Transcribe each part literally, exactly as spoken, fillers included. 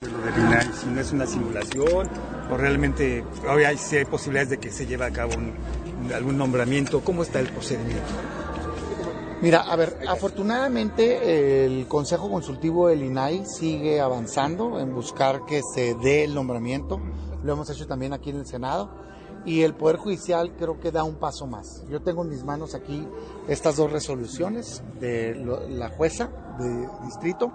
Lo del I N A I, si no es una simulación o realmente hoy hay, si hay posibilidades de que se lleve a cabo un, algún nombramiento, ¿cómo está el procedimiento? Mira, a ver, afortunadamente el Consejo Consultivo del I N A I sigue avanzando en buscar que se dé el nombramiento, lo hemos hecho también aquí en el Senado, y el Poder Judicial creo que da un paso más. Yo tengo en mis manos aquí estas dos resoluciones de la jueza de distrito,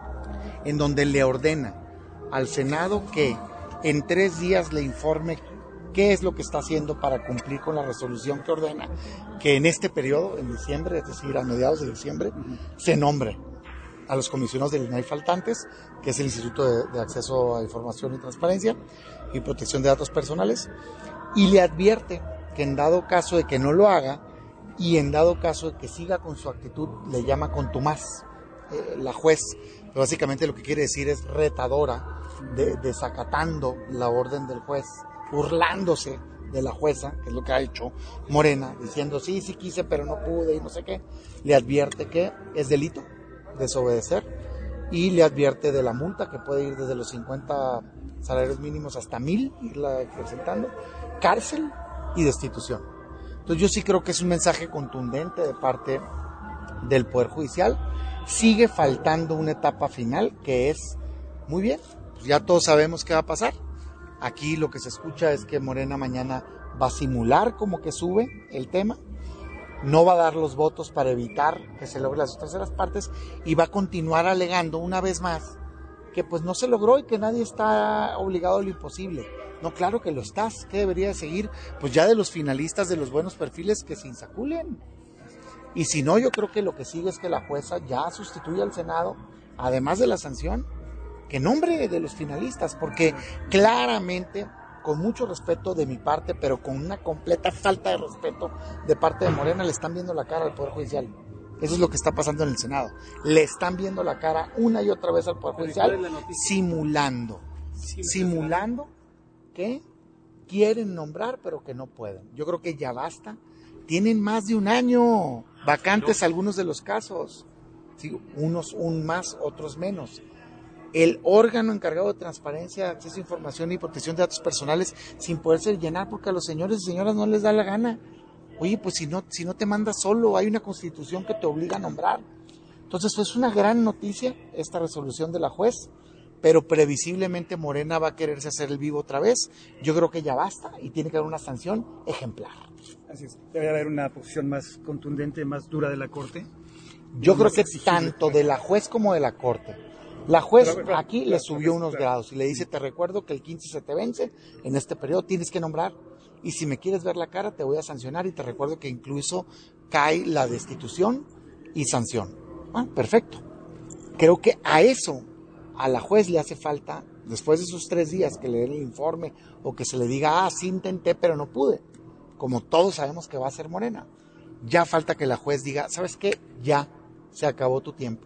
en donde le ordena al Senado que en tres días le informe qué es lo que está haciendo para cumplir con la resolución que ordena que en este periodo, en diciembre, es decir, a mediados de diciembre, se nombre a los comisionados del I N A I faltantes, que es el Instituto de, de Acceso a Información y Transparencia y Protección de Datos Personales, y le advierte que en dado caso de que no lo haga y en dado caso de que siga con su actitud, le llama contumaz eh, la juez, pero básicamente lo que quiere decir es retadora, de, desacatando la orden del juez, burlándose de la jueza, que es lo que ha hecho Morena, diciendo sí, sí quise, pero no pude y no sé qué. Le advierte que es delito desobedecer y le advierte de la multa que puede ir desde los cincuenta salarios mínimos hasta mil, irla presentando, cárcel y destitución. Entonces yo sí creo que es un mensaje contundente de parte del Poder Judicial. Sigue faltando una etapa final que es, muy bien, pues ya todos sabemos qué va a pasar. Aquí lo que se escucha es que Morena mañana va a simular como que sube el tema, no va a dar los votos para evitar que se logre las terceras partes y va a continuar alegando una vez más que pues no se logró y que nadie está obligado a lo imposible. No, claro que lo estás. ¿Qué debería seguir? Pues ya de los finalistas de los buenos perfiles que se insaculen. Y si no, yo creo que lo que sigue es que la jueza ya sustituya al Senado, además de la sanción, que nombre de los finalistas, porque claramente, con mucho respeto de mi parte, pero con una completa falta de respeto de parte de Morena, le están viendo la cara al Poder Judicial. Eso es lo que está pasando en el Senado. Le están viendo la cara una y otra vez al Poder Judicial, simulando, simulando que quieren nombrar, pero que no pueden. Yo creo que ya basta. Tienen más de un año vacantes algunos de los casos. Sí, unos un más, otros menos. El órgano encargado de transparencia, acceso a información y protección de datos personales sin poderse llenar porque a los señores y señoras no les da la gana. Oye, pues si no, si no te mandas solo, hay una constitución que te obliga a nombrar. Entonces, pues es una gran noticia esta resolución de la juez, pero previsiblemente Morena va a quererse hacer el vivo otra vez. Yo creo que ya basta y tiene que haber una sanción ejemplar. Así es. Debe haber una posición más contundente, más dura de la Corte. Yo creo que tanto de la juez como de la Corte. La juez pero, pero, aquí claro, le subió unos claro. grados y le dice, te recuerdo que el quince se te vence, en este periodo tienes que nombrar, y si me quieres ver la cara te voy a sancionar, y te recuerdo que incluso cae la destitución y sanción. Ah, perfecto. Creo que a eso, a la juez le hace falta, después de esos tres días que le den el informe, o que se le diga, ah, sí intenté pero no pude, como todos sabemos que va a ser Morena, ya falta que la juez diga, ¿sabes qué? Ya se acabó tu tiempo.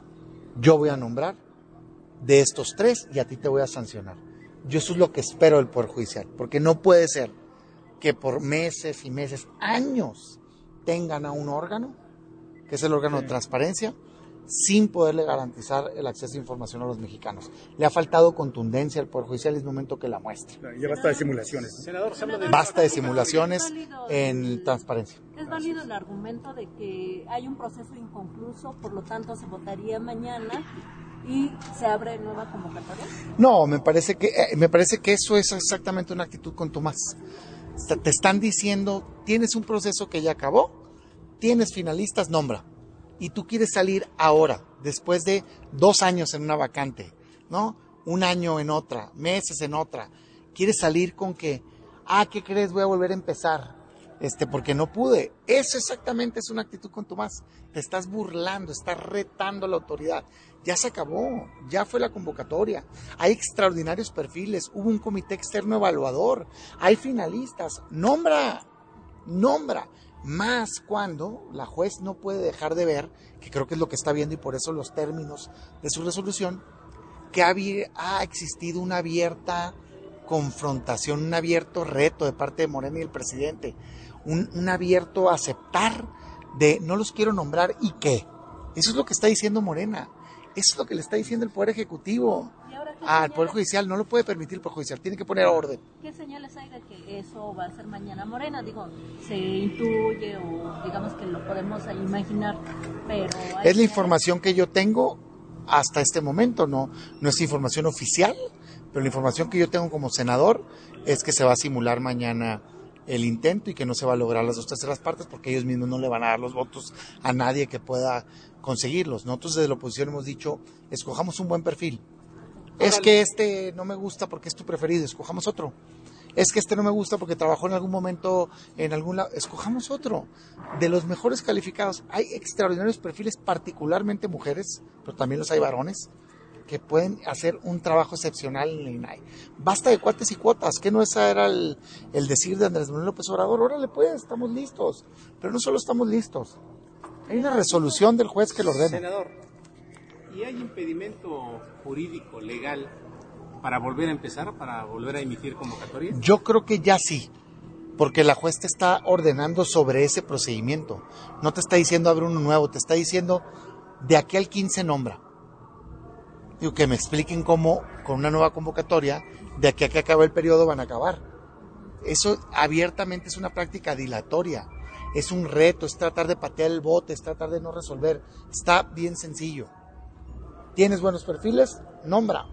Yo voy a nombrar de estos tres y a ti te voy a sancionar. Yo eso es lo que espero del Poder Judicial, porque no puede ser que por meses y meses, años, tengan a un órgano, que es el órgano sí. de transparencia, sin poderle garantizar el acceso a información a los mexicanos. Le ha faltado contundencia al Poder Judicial y es momento que la muestre. Ya basta de simulaciones. ¿no? Senador, se habla de... Basta de simulaciones en transparencia. ¿Es válido el argumento de que hay un proceso inconcluso, por lo tanto se votaría mañana y se abre nueva convocatoria? No, me parece que eh, me parece que eso es exactamente una actitud contumaz. Te están diciendo, tienes un proceso que ya acabó, tienes finalistas, nombra. Y tú quieres salir ahora, después de dos años en una vacante, ¿no? Un año en otra, meses en otra. Quieres salir con que, ah, ¿qué crees? Voy a volver a empezar, este, porque no pude. Eso exactamente es una actitud contumaz. Te estás burlando, estás retando a la autoridad. Ya se acabó, ya fue la convocatoria. Hay extraordinarios perfiles, hubo un comité externo evaluador, hay finalistas. Nombra, nombra. Más cuando la juez no puede dejar de ver, que creo que es lo que está viendo y por eso los términos de su resolución, que ha existido una abierta confrontación, un abierto reto de parte de Morena y el presidente, un, un abierto aceptar de no los quiero nombrar y qué. Eso es lo que está diciendo Morena, eso es lo que le está diciendo el Poder Ejecutivo. ¿Y ahora al Poder Judicial, no lo puede permitir el Poder Judicial, tiene que poner orden. ¿Qué señales hay de que eso va a ser mañana Morena? Digo, se intuye o digamos que lo podemos imaginar, pero... Es la información que yo tengo hasta este momento, no, no es información oficial, pero la información que yo tengo como senador es que se va a simular mañana el intento y que no se va a lograr las dos terceras partes porque ellos mismos no le van a dar los votos a nadie que pueda conseguirlos. Nosotros desde la oposición hemos dicho, escojamos un buen perfil. Es que este no me gusta porque es tu preferido, escojamos otro. Es que este no me gusta porque trabajó en algún momento en algún lado, escojamos otro. De los mejores calificados, hay extraordinarios perfiles, particularmente mujeres, pero también los hay varones, que pueden hacer un trabajo excepcional en el I N A I. Basta de cuates y cuotas, que no ese era el, el decir de Andrés Manuel López Obrador, órale pues, estamos listos. Pero no solo estamos listos, hay una resolución del juez que lo ordena. Senador, ¿y hay impedimento jurídico, legal, para volver a empezar, para volver a emitir convocatoria? Yo creo que ya sí, porque la juez te está ordenando sobre ese procedimiento. No te está diciendo abre uno nuevo, te está diciendo de aquí al quince nombra. Digo, que me expliquen cómo con una nueva convocatoria, de aquí a que acabe el periodo van a acabar. Eso abiertamente es una práctica dilatoria, es un reto, es tratar de patear el bote, es tratar de no resolver. Está bien sencillo. ¿Tienes buenos perfiles? Nombra.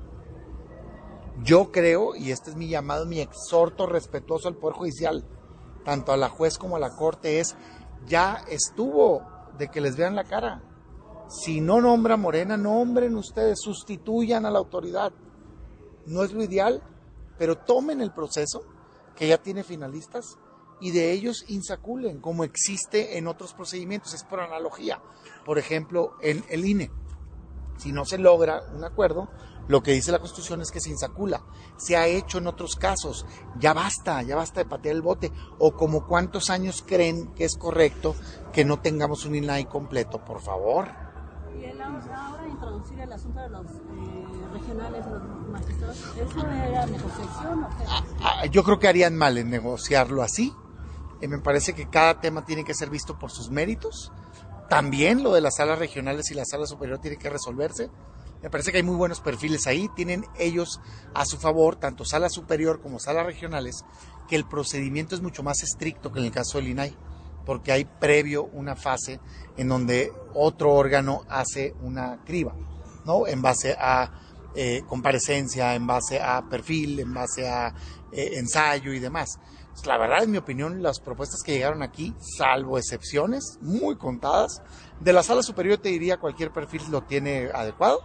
Yo creo, y este es mi llamado, mi exhorto respetuoso al Poder Judicial, tanto a la juez como a la Corte, es ya estuvo de que les vean la cara. Si no nombra Morena, nombren ustedes, sustituyan a la autoridad. No es lo ideal, pero tomen el proceso, que ya tiene finalistas, y de ellos insaculen, como existe en otros procedimientos. Es por analogía. Por ejemplo, en el I N E, si no se logra un acuerdo, lo que dice la Constitución es que se insacula. Se ha hecho en otros casos. Ya basta, ya basta de patear el bote. O como cuántos años creen que es correcto que no tengamos un I N A I completo, por favor. Y el ahora introducir el asunto de los eh, regionales, los magistrados, ¿eso era negociación o qué? Ah, ah, yo creo que harían mal en negociarlo así. Eh, me parece que cada tema tiene que ser visto por sus méritos. También lo de las salas regionales y la sala superior tiene que resolverse. Me parece que hay muy buenos perfiles ahí. Tienen ellos a su favor, tanto sala superior como salas regionales, que el procedimiento es mucho más estricto que en el caso del I N A I, porque hay previo una fase en donde otro órgano hace una criba, ¿no? En base a eh, comparecencia, en base a perfil, en base a eh, ensayo y demás. Pues la verdad, en mi opinión, las propuestas que llegaron aquí, salvo excepciones muy contadas, de la sala superior te diría cualquier perfil lo tiene adecuado,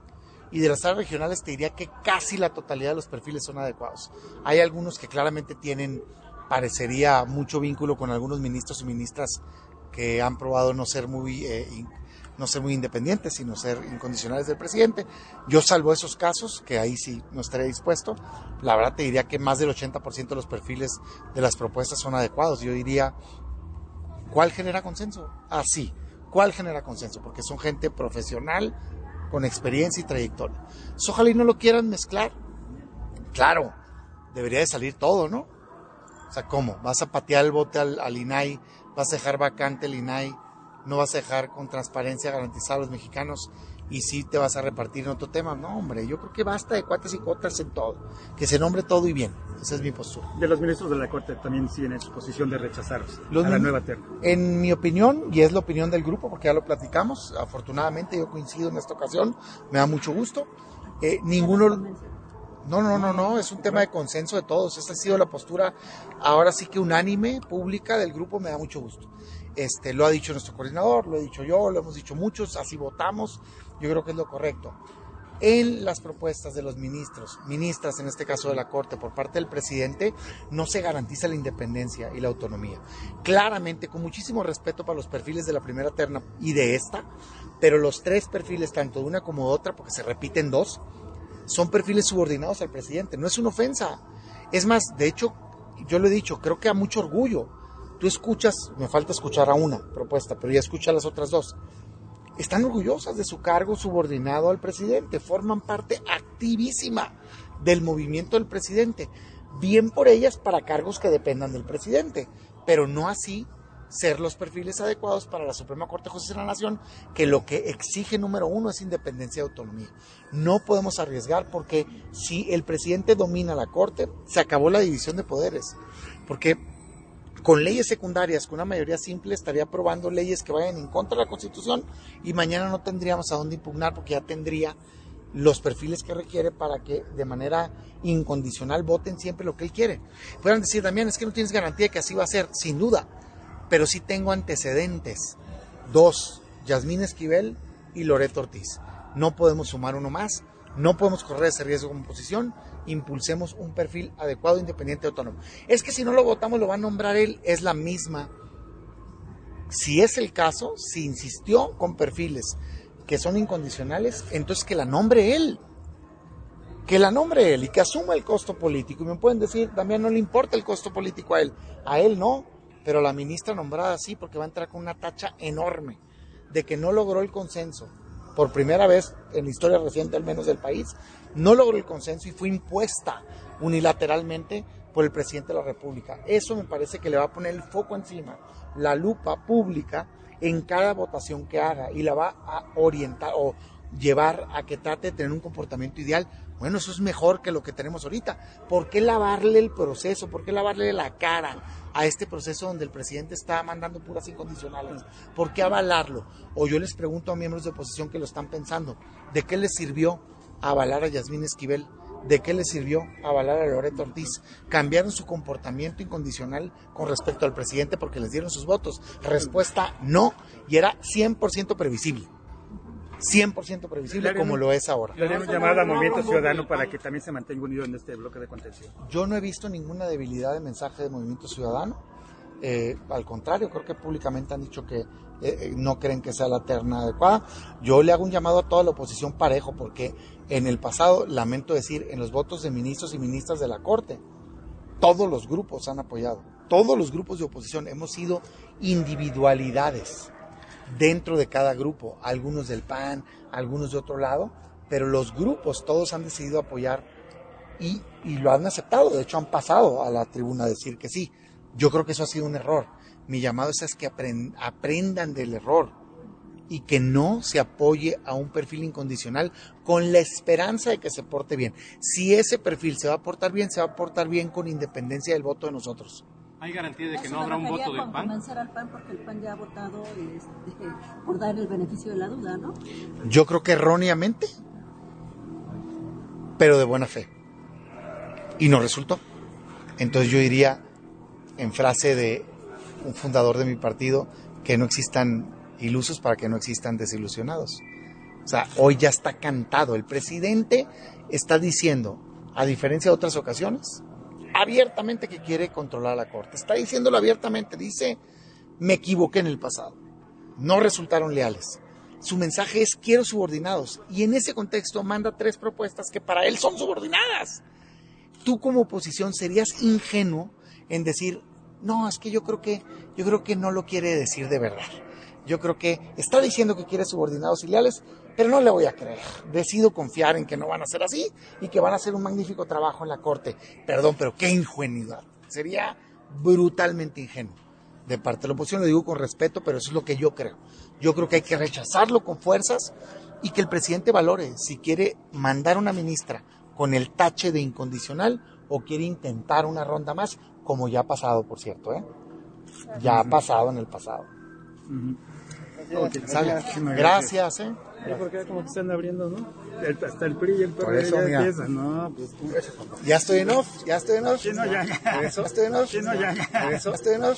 y de las salas regionales te diría que casi la totalidad de los perfiles son adecuados. Hay algunos que claramente tienen, parecería, mucho vínculo con algunos ministros y ministras que han probado no ser muy eh, in, no ser muy independientes, sino ser incondicionales del presidente. Yo salvo esos casos, que ahí sí no estaría dispuesto. La verdad te diría que más del ochenta por ciento de los perfiles de las propuestas son adecuados. Yo diría, ¿cuál genera consenso? Ah, sí, ¿cuál genera consenso? Porque son gente profesional, con experiencia y trayectoria. Pues ojalá y no lo quieran mezclar. Claro, debería de salir todo, ¿no? O sea, ¿cómo? ¿Vas a patear el bote al, al I N A I? ¿Vas a dejar vacante el I N A I? ¿No vas a dejar con transparencia garantizada a los mexicanos? ¿Y sí te vas a repartir en otro tema? No, hombre, yo creo que basta de cuates y cuotas en todo. Que se nombre todo y bien. Esa es mi postura. De los ministros de la Corte también siguen en su posición de rechazarlos los a la nueva terna. En mi opinión, y es la opinión del grupo, porque ya lo platicamos, afortunadamente yo coincido en esta ocasión, me da mucho gusto. Eh, ninguno... No, no, no, no, es un tema de consenso de todos. Esta ha sido la postura, ahora sí que unánime, pública del grupo, me da mucho gusto. Este, lo ha dicho nuestro coordinador, lo he dicho yo, lo hemos dicho muchos, así votamos, yo creo que es lo correcto. En las propuestas de los ministros, ministras en este caso de la Corte, por parte del presidente, no se garantiza la independencia y la autonomía. Claramente, con muchísimo respeto para los perfiles de la primera terna y de esta, pero los tres perfiles, tanto de una como de otra, porque se repiten dos, son perfiles subordinados al presidente. No es una ofensa. Es más, de hecho, yo lo he dicho, creo que a mucho orgullo. Tú escuchas, me falta escuchar a una propuesta, pero ya escucha las otras dos. Están orgullosas de su cargo subordinado al presidente, forman parte activísima del movimiento del presidente. Bien por ellas para cargos que dependan del presidente, pero no así ser los perfiles adecuados para la Suprema Corte de Justicia de la Nación, que lo que exige número uno es independencia y autonomía. No podemos arriesgar porque si el presidente domina la Corte, se acabó la división de poderes, porque con leyes secundarias, con una mayoría simple, estaría aprobando leyes que vayan en contra de la Constitución y mañana no tendríamos a dónde impugnar porque ya tendría los perfiles que requiere para que de manera incondicional voten siempre lo que él quiere. Pueden decir, Damián, es que no tienes garantía de que así va a ser, sin duda, pero sí tengo antecedentes. Dos, Yasmín Esquivel y Loreto Ortiz. No podemos sumar uno más, no podemos correr ese riesgo como oposición, impulsemos un perfil adecuado, independiente y autónomo. Es que si no lo votamos lo va a nombrar él, es la misma. Si es el caso, si insistió con perfiles que son incondicionales, entonces que la nombre él, que la nombre él y que asuma el costo político. Y me pueden decir, Damián, no le importa el costo político a él, a él no, pero la ministra nombrada sí, porque va a entrar con una tacha enorme de que no logró el consenso, por primera vez en la historia reciente al menos del país, no logró el consenso y fue impuesta unilateralmente por el presidente de la República. Eso me parece que le va a poner el foco encima, la lupa pública en cada votación que haga y la va a orientar o llevar a que trate de tener un comportamiento ideal. Bueno, eso es mejor que lo que tenemos ahorita. ¿Por qué lavarle el proceso? ¿Por qué lavarle la cara a este proceso donde el presidente está mandando puras incondicionales? ¿Por qué avalarlo? O yo les pregunto a miembros de oposición que lo están pensando, ¿de qué les sirvió avalar a Yasmín Esquivel? ¿De qué les sirvió avalar a Loreto Ortiz? Cambiaron su comportamiento incondicional con respecto al presidente porque les dieron sus votos. Respuesta, no, y era cien por ciento previsible. cien por ciento previsible como lo es ahora. Le haremos llamada al Movimiento Ciudadano para que también se mantenga unido en este bloque de contención. Yo no he visto ninguna debilidad de mensaje de Movimiento Ciudadano. Eh, al contrario, creo que públicamente han dicho que eh, no creen que sea la terna adecuada. Yo le hago un llamado a toda la oposición parejo, porque en el pasado, lamento decir, en los votos de ministros y ministras de la Corte, todos los grupos han apoyado, todos los grupos de oposición, hemos sido individualidades dentro de cada grupo, algunos del P A N, algunos de otro lado, pero los grupos todos han decidido apoyar y, y lo han aceptado, de hecho han pasado a la tribuna a decir que sí. Yo creo que eso ha sido un error. Mi llamado es que aprend, aprendan del error y que no se apoye a un perfil incondicional con la esperanza de que se porte bien. Si ese perfil se va a portar bien, se va a portar bien con independencia del voto de nosotros. ¿Hay garantía de que no habrá un voto del P A N? Convencer al P A N porque el P A N ya ha votado este, por dar el beneficio de la duda, ¿no? Yo creo que erróneamente, pero de buena fe. Y no resultó. Entonces yo diría, en frase de un fundador de mi partido, que no existan ilusos para que no existan desilusionados. O sea, hoy ya está cantado. El presidente está diciendo, a diferencia de otras ocasiones, abiertamente que quiere controlar la Corte. Está diciéndolo abiertamente. Dice, me equivoqué en el pasado. No resultaron leales. Su mensaje es, quiero subordinados. Y en ese contexto manda tres propuestas que para él son subordinadas. Tú como oposición serías ingenuo en decir, no, es que yo creo que, yo creo que no lo quiere decir de verdad. Yo creo que está diciendo que quiere subordinados y leales, pero no le voy a creer. Decido confiar en que no van a ser así y que van a hacer un magnífico trabajo en la Corte. Perdón, pero qué ingenuidad. Sería brutalmente ingenuo de parte de la oposición. Lo digo con respeto, pero eso es lo que yo creo. Yo creo que hay que rechazarlo con fuerzas y que el presidente valore si quiere mandar una ministra con el tache de incondicional o quiere intentar una ronda más, como ya ha pasado, por cierto, ¿eh? Ya ha pasado en el pasado. Uh-huh. Okay, gracias, gracias, ¿eh? Sí, porque como que están abriendo, ¿no? El, hasta el P R I y el P R D ya empiezan, ¿no? Pues, ya estoy en off, ya estoy en off. Sí, no, ya, ya. Por eso estoy en off. Sí, no, ya, ya. Por eso estoy en off.